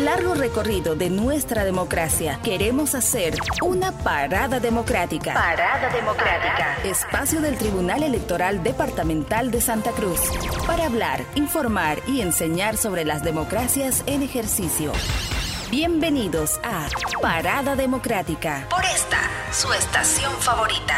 largo recorrido de nuestra democracia, queremos hacer una parada democrática. Parada democrática. Espacio del Tribunal Electoral Departamental de Santa Cruz. Para hablar, informar y enseñar sobre las democracias en ejercicio. Bienvenidos a Parada Democrática. Por esta, su estación favorita.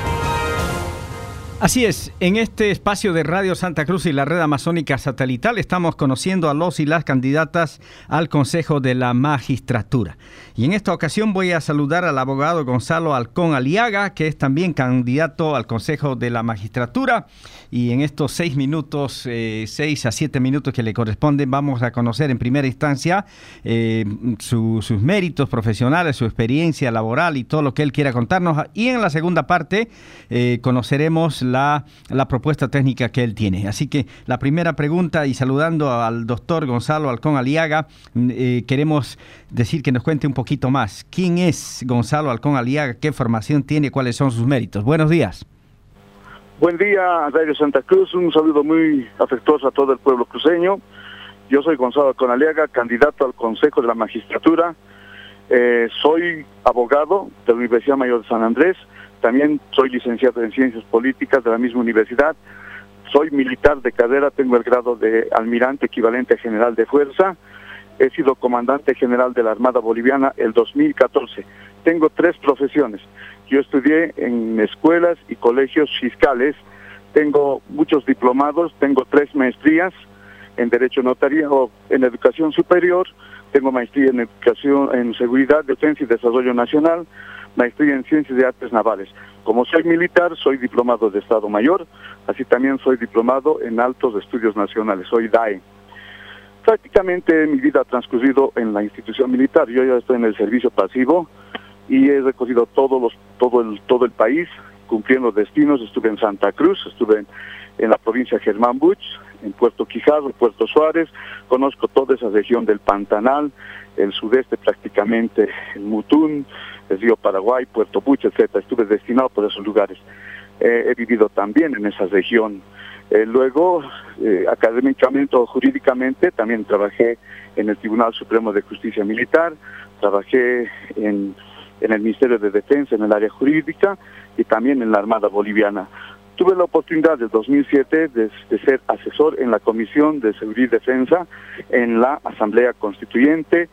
Así es, en este espacio de Radio Santa Cruz y la Red Amazónica Satelital estamos conociendo a los y las candidatas al Consejo de la Magistratura. Y en esta ocasión voy a saludar al abogado Gonzalo Halcón Aliaga, que es también candidato al Consejo de la Magistratura. Y en estos 6 a 7 minutos que le corresponden, vamos a conocer en primera instancia sus méritos profesionales, su experiencia laboral y todo lo que él quiera contarnos. Y en la segunda parte conoceremos la propuesta técnica que él tiene. Así que la primera pregunta, y saludando al doctor Gonzalo Halcón Aliaga, queremos decir que nos cuente un poquito más. ¿Quién es Gonzalo Halcón Aliaga? ¿Qué formación tiene? ¿Cuáles son sus méritos? Buenos días. Buen día, Radio Santa Cruz. Un saludo muy afectuoso a todo el pueblo cruceño. Yo soy Gonzalo Halcón Aliaga, candidato al Consejo de la Magistratura. Soy abogado de la Universidad Mayor de San Andrés. También soy licenciado en Ciencias Políticas de la misma universidad. Soy militar de carrera, tengo el grado de almirante equivalente a general de fuerza. He sido comandante general de la Armada Boliviana el 2014. Tengo 3 profesiones. Yo estudié en escuelas y colegios fiscales. Tengo muchos diplomados, tengo 3 maestrías en Derecho Notariado, en Educación Superior. Tengo maestría en Educación en Seguridad, Defensa y Desarrollo Nacional. Maestría en Ciencias de Artes Navales. Como soy militar, soy diplomado de Estado Mayor, así también soy diplomado en Altos Estudios Nacionales, soy DAE. Prácticamente mi vida ha transcurrido en la institución militar. Yo ya estoy en el servicio pasivo y he recorrido todo el país, cumpliendo destinos. Estuve en Santa Cruz, estuve en la provincia de Germán Buch, en Puerto Quijarro, Puerto Suárez. Conozco toda esa región del Pantanal, el sudeste prácticamente, el Mutún, el río Paraguay, Puerto Buch, etcétera. Estuve destinado por esos lugares. He vivido también en esa región. Luego, académicamente o jurídicamente, también trabajé en el Tribunal Supremo de Justicia Militar, trabajé en el Ministerio de Defensa en el área jurídica y también en la Armada Boliviana. Tuve la oportunidad en 2007 de ser asesor en la Comisión de Seguridad y Defensa en la Asamblea Constituyente,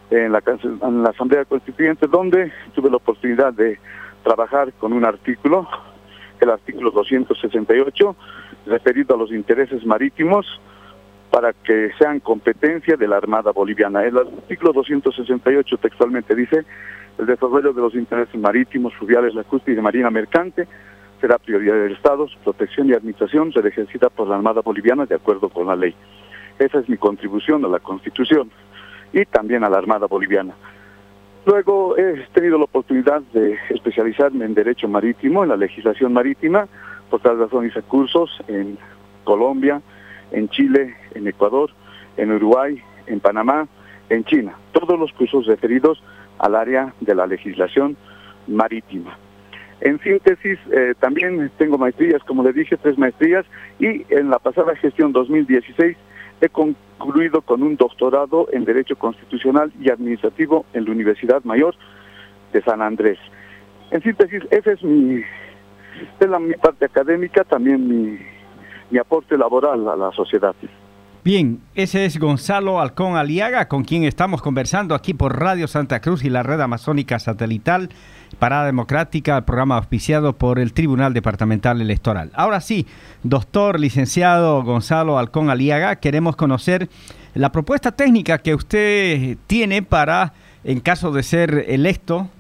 donde tuve la oportunidad de trabajar con un artículo, el artículo 268, referido a los intereses marítimos para que sean competencia de la Armada Boliviana. El artículo 268 textualmente dice: el desarrollo de los intereses marítimos, fluviales, lacustres y de marina mercante será prioridad del Estado. Su protección y administración será ejercida por la Armada Boliviana de acuerdo con la ley. Esa es mi contribución a la Constitución y también a la Armada Boliviana. Luego he tenido la oportunidad de especializarme en Derecho Marítimo, en la legislación marítima. Por tal razón hice cursos en Colombia, en Chile, en Ecuador, en Uruguay, en Panamá, en China. Todos los cursos referidos al área de la legislación marítima. En síntesis, también tengo maestrías, como le dije, 3 maestrías, y en la pasada gestión 2016 he concluido con un doctorado en Derecho Constitucional y Administrativo en la Universidad Mayor de San Andrés. En síntesis, esa es mi parte académica, también mi aporte laboral a la sociedad. Bien, ese es Gonzalo Halcón Aliaga, con quien estamos conversando aquí por Radio Santa Cruz y la Red Amazónica Satelital, Parada Democrática, programa auspiciado por el Tribunal Departamental Electoral. Ahora sí, doctor licenciado Gonzalo Halcón Aliaga, queremos conocer la propuesta técnica que usted tiene para, en caso de ser electo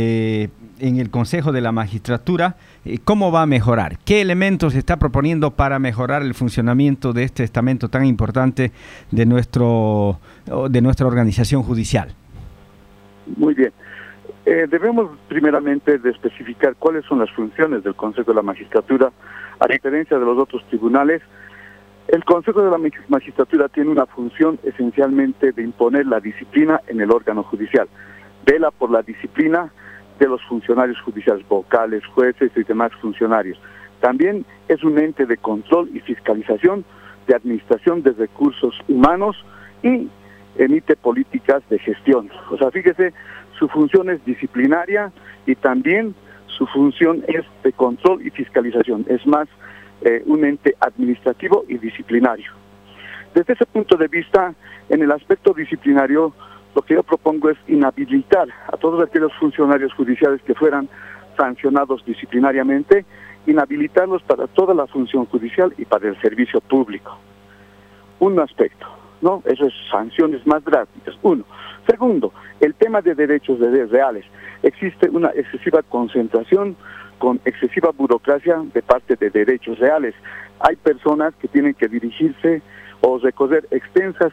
en el Consejo de la Magistratura, ¿cómo va a mejorar? ¿Qué elementos está proponiendo para mejorar el funcionamiento de este estamento tan importante de nuestra organización judicial? Muy bien. Debemos primeramente de especificar cuáles son las funciones del Consejo de la Magistratura. A diferencia de los otros tribunales, el Consejo de la Magistratura tiene una función esencialmente de imponer la disciplina en el órgano judicial. Vela por la disciplina de los funcionarios judiciales, vocales, jueces y demás funcionarios. También es un ente de control y fiscalización de administración de recursos humanos y emite políticas de gestión. O sea, fíjese, su función es disciplinaria y también su función es de control y fiscalización. Es más, un ente administrativo y disciplinario. Desde ese punto de vista, en el aspecto disciplinario, lo que yo propongo es inhabilitar a todos aquellos funcionarios judiciales que fueran sancionados disciplinariamente, inhabilitarlos para toda la función judicial y para el servicio público. Un aspecto, ¿no? Eso es sanciones más drásticas. Uno. Segundo, el tema de derechos reales. Existe una excesiva concentración con excesiva burocracia de parte de derechos reales. Hay personas que tienen que dirigirse o recorrer extensas,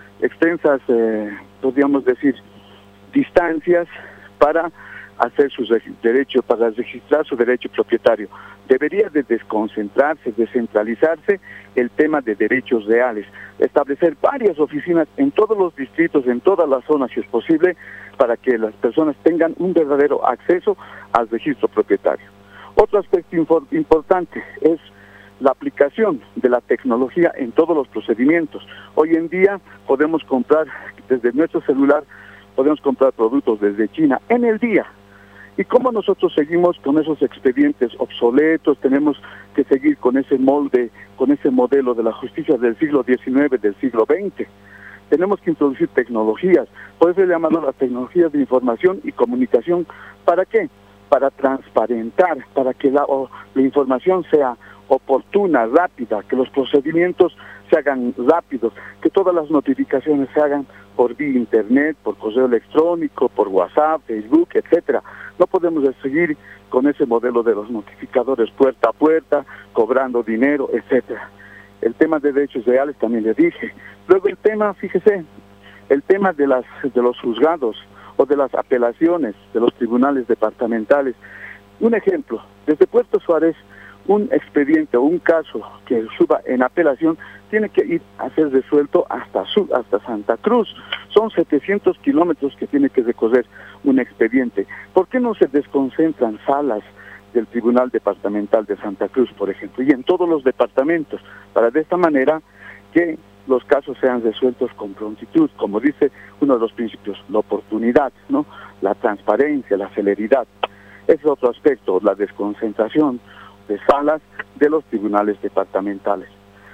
podríamos decir, distancias para hacer sus derechos, para registrar su derecho propietario. Debería de desconcentrarse, descentralizarse el tema de derechos reales, establecer varias oficinas en todos los distritos, en todas las zonas si es posible, para que las personas tengan un verdadero acceso al registro propietario. Otro aspecto importante es la aplicación de la tecnología en todos los procedimientos. Hoy en día podemos comprar desde nuestro celular, podemos comprar productos desde China en el día. Y como nosotros seguimos con esos expedientes obsoletos, tenemos que seguir con ese molde, con ese modelo de la justicia del siglo XIX, del siglo XX. Tenemos que introducir tecnologías, por eso he llamado las tecnologías de información y comunicación. ¿Para qué? Para transparentar, para que la información sea oportuna, rápida, que los procedimientos se hagan rápidos, que todas las notificaciones se hagan por vía internet, por correo electrónico, por WhatsApp, Facebook, etcétera. No podemos seguir con ese modelo de los notificadores puerta a puerta, cobrando dinero, etcétera. El tema de derechos reales también le dije. Luego el tema, fíjese, el tema de los juzgados o de las apelaciones de los tribunales departamentales. Un ejemplo, desde Puerto Suárez, un expediente o un caso que suba en apelación tiene que ir a ser resuelto hasta Santa Cruz. Son 700 kilómetros que tiene que recorrer un expediente. ¿Por qué no se desconcentran salas del Tribunal Departamental de Santa Cruz, por ejemplo, y en todos los departamentos, para de esta manera que los casos sean resueltos con prontitud, como dice uno de los principios, la oportunidad, ¿no? La transparencia, la celeridad? Ese es otro aspecto, la desconcentración de salas de los tribunales departamentales.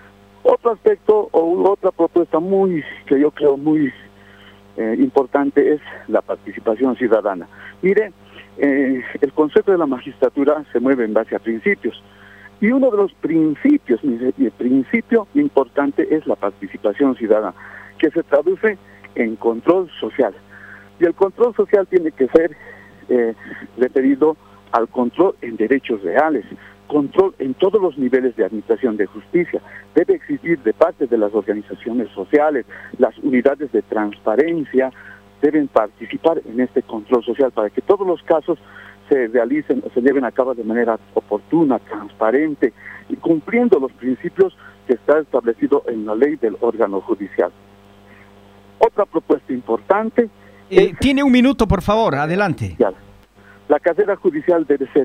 Otro aspecto o otra propuesta que yo creo muy importante es la participación ciudadana. Mire, el Consejo de la Magistratura se mueve en base a principios, y uno de los principios, el principio importante es la participación ciudadana, que se traduce en control social. Y el control social tiene que ser referido al control en derechos reales, control en todos los niveles de administración de justicia. Debe existir de parte de las organizaciones sociales, las unidades de transparencia deben participar en este control social para que todos los casos se realicen o se lleven a cabo de manera oportuna, transparente y cumpliendo los principios que está establecido en la ley del órgano judicial. Otra propuesta importante tiene un minuto, por favor, adelante. La carrera judicial debe ser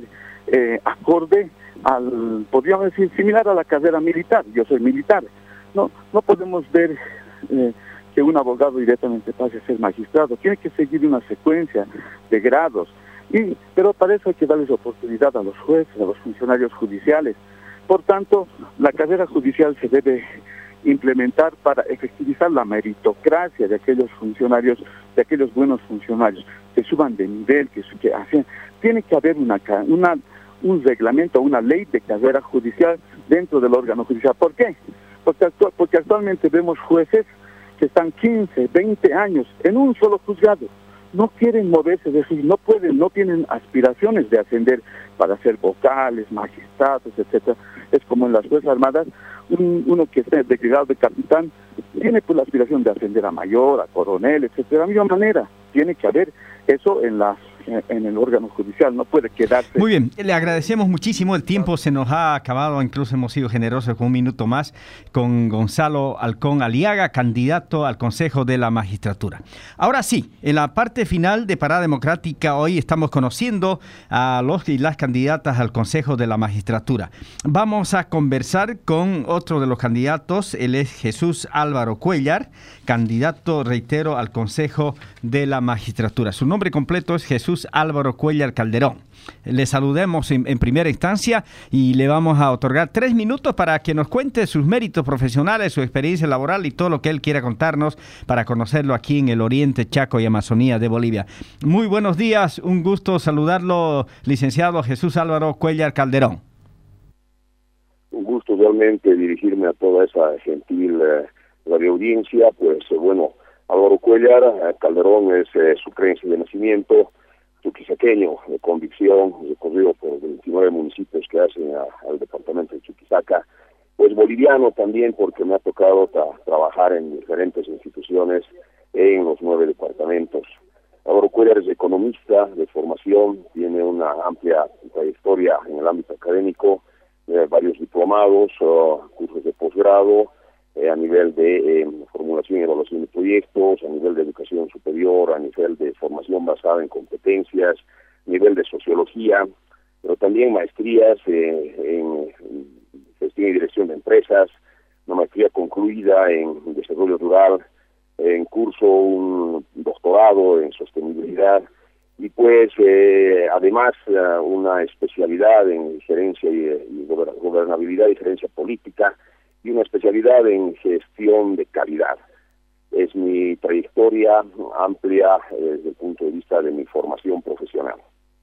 acorde podríamos decir, similar a la carrera militar. Yo soy militar. No podemos ver que un abogado directamente pase a ser magistrado. Tiene que seguir una secuencia de grados. Pero para eso hay que darles oportunidad a los jueces, a los funcionarios judiciales. Por tanto, la carrera judicial se debe implementar para efectivizar la meritocracia de aquellos funcionarios, de aquellos buenos funcionarios, que suban de nivel, que hacen. Tiene que haber un reglamento, una ley de carrera judicial dentro del órgano judicial. ¿Por qué? Porque actualmente vemos jueces que están 15, 20 años en un solo juzgado. No quieren moverse, es decir, no pueden, no tienen aspiraciones de ascender para ser vocales, magistrados, etcétera. Es como en las Fuerzas Armadas, uno que esté de grado de capitán tiene pues la aspiración de ascender a mayor, a coronel, etcétera. De la misma manera, tiene que haber eso en las en el órgano judicial, no puede quedarse. Muy bien, le agradecemos muchísimo, el tiempo se nos ha acabado, incluso hemos sido generosos con un minuto más, con Gonzalo Halcón Aliaga, candidato al Consejo de la Magistratura. Ahora sí, en la parte final de Parada Democrática, hoy estamos conociendo a los y las candidatas al Consejo de la Magistratura. Vamos a conversar con otro de los candidatos, él es Jesús Álvaro Cuéllar, candidato, reitero, al Consejo de la Magistratura. Su nombre completo es Jesús Álvaro Cuéllar Calderón. Le saludemos en primera instancia y le vamos a otorgar 3 minutos para que nos cuente sus méritos profesionales, su experiencia laboral y todo lo que él quiera contarnos para conocerlo aquí en el Oriente, Chaco y Amazonía de Bolivia. Muy buenos días, un gusto saludarlo, licenciado Jesús Álvaro Cuéllar Calderón. Un gusto realmente dirigirme a toda esa gentil radioaudiencia. Pues bueno, Álvaro Cuéllar Calderón es su creencia de nacimiento, chuquisaqueño, de convicción, recorrido por 29 municipios que hacen al departamento de Chuquisaca, pues boliviano también, porque me ha tocado trabajar en diferentes instituciones en los 9 departamentos. Álvaro Cuéllar es economista de formación, tiene una amplia trayectoria en el ámbito académico, varios diplomados, cursos de posgrado, a nivel de formulación y evaluación de proyectos, a nivel de educación superior, a nivel de formación basada en competencias, a nivel de sociología, pero también maestrías en gestión y dirección de empresas, una maestría concluida en desarrollo rural, en curso un doctorado en sostenibilidad y pues además una especialidad en gerencia y gobernabilidad y gerencia política, y una especialidad en gestión de calidad. Es mi trayectoria amplia desde el punto de vista de mi formación profesional.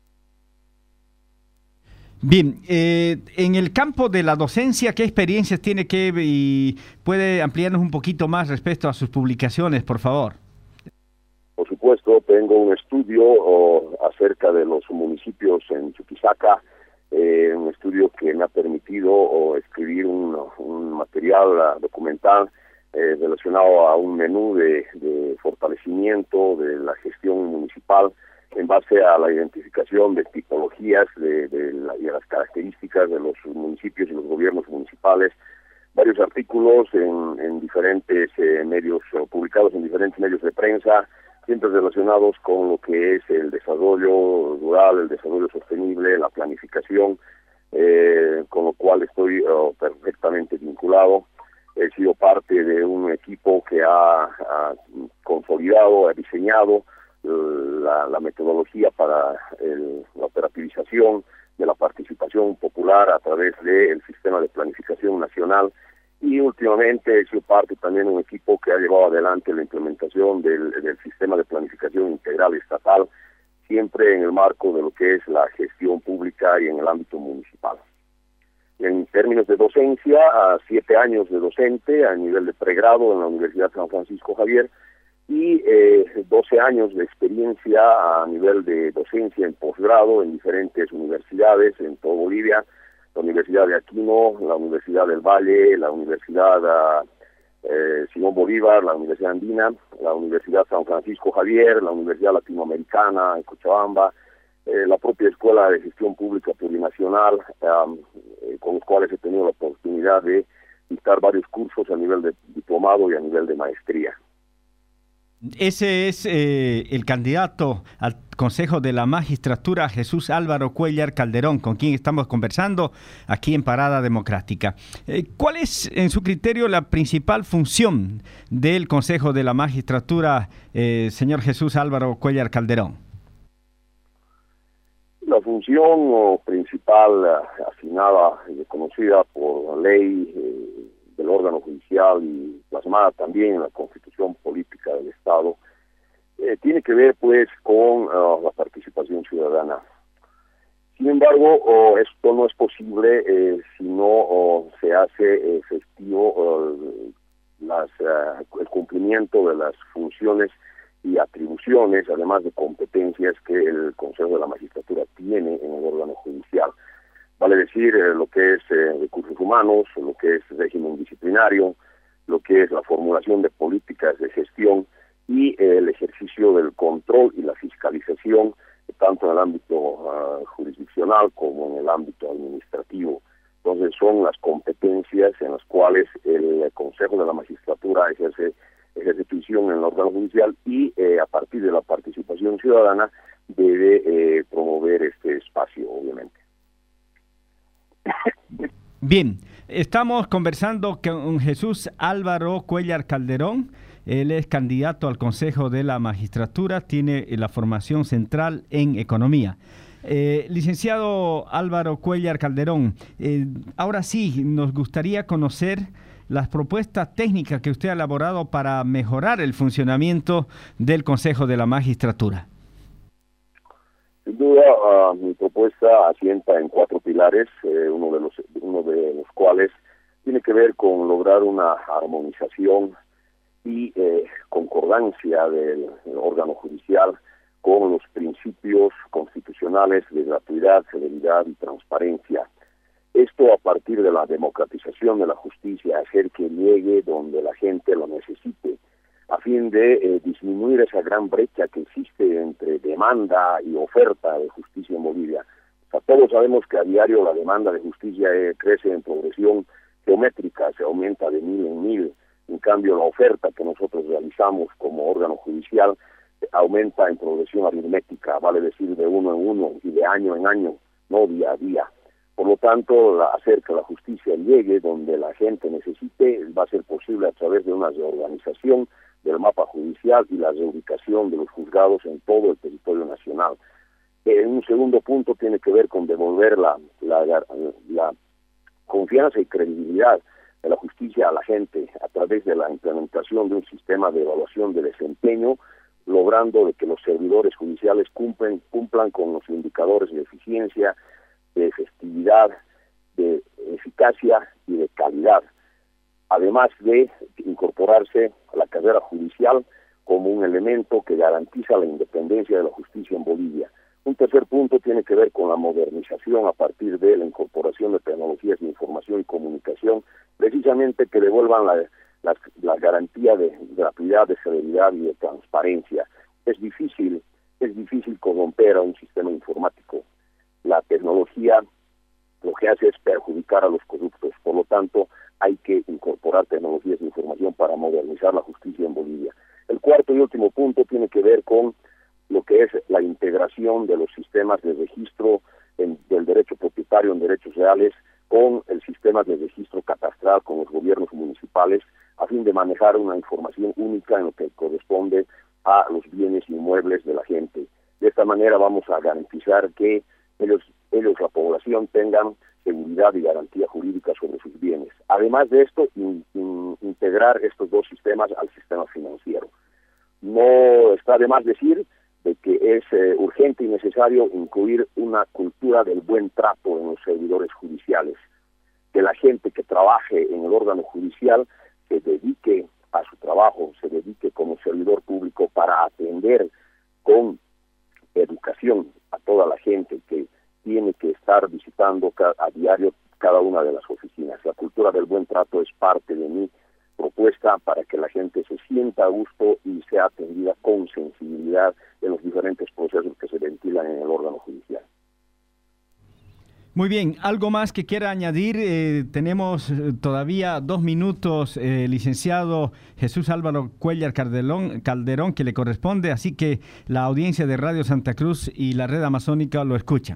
Bien, en el campo de la docencia, ¿qué experiencias tiene y puede ampliarnos un poquito más respecto a sus publicaciones, por favor? Por supuesto, tengo un estudio acerca de los municipios en Chuquisaca, un estudio que me ha permitido escribir un material documental relacionado a un menú de fortalecimiento de la gestión municipal en base a la identificación de tipologías y a las características de los municipios y los gobiernos municipales, varios artículos en diferentes medios, publicados en diferentes medios de prensa, siempre relacionados con lo que es el desarrollo rural, el desarrollo sostenible, la planificación, con lo cual estoy perfectamente vinculado. He sido parte de un equipo que ha consolidado, ha diseñado la metodología para la operativización de la participación popular a través del sistema de planificación nacional. Y últimamente he sido parte también de un equipo que ha llevado adelante la implementación del sistema de planificación integral estatal, siempre en el marco de lo que es la gestión pública y en el ámbito municipal. En términos de docencia, 7 años de docente a nivel de pregrado en la Universidad San Francisco Javier y 12 años de experiencia a nivel de docencia en posgrado en diferentes universidades en toda Bolivia, la Universidad de Aquino, la Universidad del Valle, la Universidad Simón Bolívar, la Universidad Andina, la Universidad San Francisco Javier, la Universidad Latinoamericana en Cochabamba, la propia Escuela de Gestión Pública Plurinacional, con los cuales he tenido la oportunidad de dictar varios cursos a nivel de diplomado y a nivel de maestría. Ese es el candidato al Consejo de la Magistratura, Jesús Álvaro Cuéllar Calderón, con quien estamos conversando aquí en Parada Democrática. ¿Cuál es, en su criterio, la principal función del Consejo de la Magistratura, señor Jesús Álvaro Cuéllar Calderón? La función principal asignada y reconocida por ley del órgano judicial y plasmada también en la Constitución Política del Estado, tiene que ver pues con la participación ciudadana. Sin embargo, esto no es posible si no se hace efectivo el cumplimiento de las funciones y atribuciones, además de competencias que el Consejo de la Magistratura tiene en el órgano judicial. Vale decir, lo que es recursos humanos, lo que es régimen disciplinario, lo que es la formulación de políticas de gestión y el ejercicio del control y la fiscalización tanto en el ámbito jurisdiccional como en el ámbito administrativo. Entonces son las competencias en las cuales el Consejo de la Magistratura ejerce prisión en el órgano judicial y a partir de la participación ciudadana debe promover este espacio, obviamente. Bien, estamos conversando con Jesús Álvaro Cuéllar Calderón. Él es candidato al Consejo de la Magistratura, tiene la formación central en Economía. Licenciado Álvaro Cuéllar Calderón, ahora sí, nos gustaría conocer las propuestas técnicas que usted ha elaborado para mejorar el funcionamiento del Consejo de la Magistratura. Sin duda, mi propuesta asienta en 4 pilares, uno de los cuales tiene que ver con lograr una armonización y concordancia del órgano judicial con los principios constitucionales de gratuidad, celeridad y transparencia. Esto a partir de la democratización de la justicia, hacer que llegue donde la gente lo necesite, a fin de disminuir esa gran brecha que existe entre demanda y oferta de justicia en Bolivia. O sea, todos sabemos que a diario la demanda de justicia crece en progresión geométrica, se aumenta de 1000 en 1000. En cambio, la oferta que nosotros realizamos como órgano judicial aumenta en progresión aritmética, vale decir de 1 en 1 y de año en año, no día a día. Por lo tanto, hacer que la justicia llegue donde la gente necesite va a ser posible a través de una reorganización del mapa judicial y la reubicación de los juzgados en todo el territorio nacional. Un segundo punto tiene que ver con devolver la confianza y credibilidad de la justicia a la gente a través de la implementación de un sistema de evaluación de desempeño, logrando de que los servidores judiciales cumplan con los indicadores de eficiencia, de efectividad, de eficacia y de calidad, además de incorporarse a la carrera judicial como un elemento que garantiza la independencia de la justicia en Bolivia. Un tercer punto tiene que ver con la modernización a partir de la incorporación de tecnologías de información y comunicación, precisamente que devuelvan la garantía de gratuidad, de celeridad y de transparencia. Es difícil corromper a un sistema informático. La tecnología lo que hace es perjudicar a los corruptos, por lo tanto hay que incorporar tecnologías de información para modernizar la justicia en Bolivia. El cuarto y último punto tiene que ver con lo que es la integración de los sistemas de registro del derecho propietario en derechos reales con el sistema de registro catastral con los gobiernos municipales, a fin de manejar una información única en lo que corresponde a los bienes inmuebles de la gente. De esta manera vamos a garantizar que ellos la población, tengan seguridad y garantía jurídica sobre sus bienes. Además de esto, integrar estos 2 sistemas al sistema financiero. No está de más decir de que es urgente y necesario incluir una cultura del buen trato en los servidores judiciales, que la gente que trabaje en el órgano judicial se dedique a su trabajo, se dedique como servidor público para atender con educación a toda la gente que tiene que estar visitando a diario cada una de las oficinas. La cultura del buen trato es parte de mi propuesta para que la gente se sienta a gusto y sea atendida con sensibilidad en los diferentes procesos que se ventilan en el órgano judicial. Muy bien, ¿algo más que quiera añadir? Tenemos todavía 2 minutos, licenciado Jesús Álvaro Cuéllar Calderón, que le corresponde, así que la audiencia de Radio Santa Cruz y la Red Amazónica lo escuchan.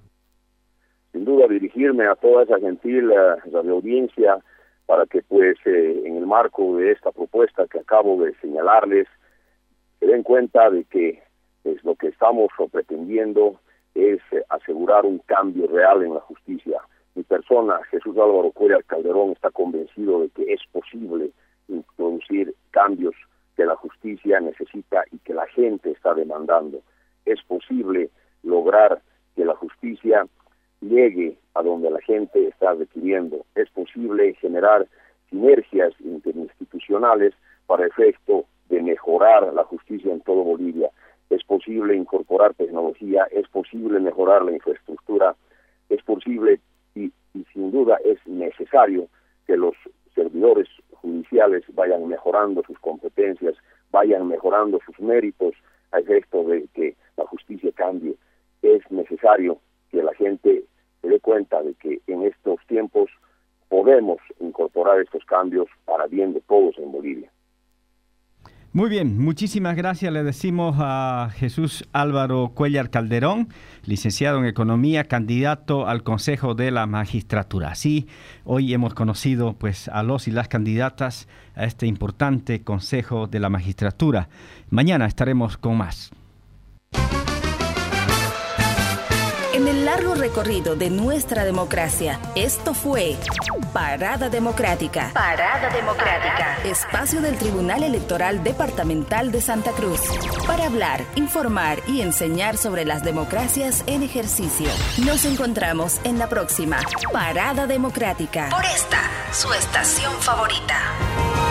Sin duda, dirigirme a toda esa gentil radioaudiencia para que, pues, en el marco de esta propuesta que acabo de señalarles, se den cuenta de que lo que estamos pretendiendo es asegurar un cambio real en la justicia. Mi persona, Jesús Álvaro Cuéllar Calderón, está convencido de que es posible introducir cambios que la justicia necesita y que la gente está demandando. Es posible lograr que la justicia llegue a donde la gente está requiriendo. Es posible generar sinergias interinstitucionales para efecto de mejorar la justicia en todo Bolivia. Es posible incorporar tecnología, es posible mejorar la infraestructura, es posible y sin duda es necesario que los servidores judiciales vayan mejorando sus competencias, vayan mejorando sus méritos a efecto de que la justicia cambie. necesario que la gente se dé cuenta de que en estos tiempos podemos incorporar estos cambios para bien de todos en Bolivia. Muy bien, muchísimas gracias. Le decimos a Jesús Álvaro Cuéllar Calderón, licenciado en Economía, candidato al Consejo de la Magistratura. Así, hoy hemos conocido pues a los y las candidatas a este importante Consejo de la Magistratura. Mañana estaremos con más. En el largo recorrido de nuestra democracia, esto fue Parada Democrática. Parada Democrática. Espacio del Tribunal Electoral Departamental de Santa Cruz. Para hablar, informar y enseñar sobre las democracias en ejercicio. Nos encontramos en la próxima Parada Democrática. Por esta, su estación favorita.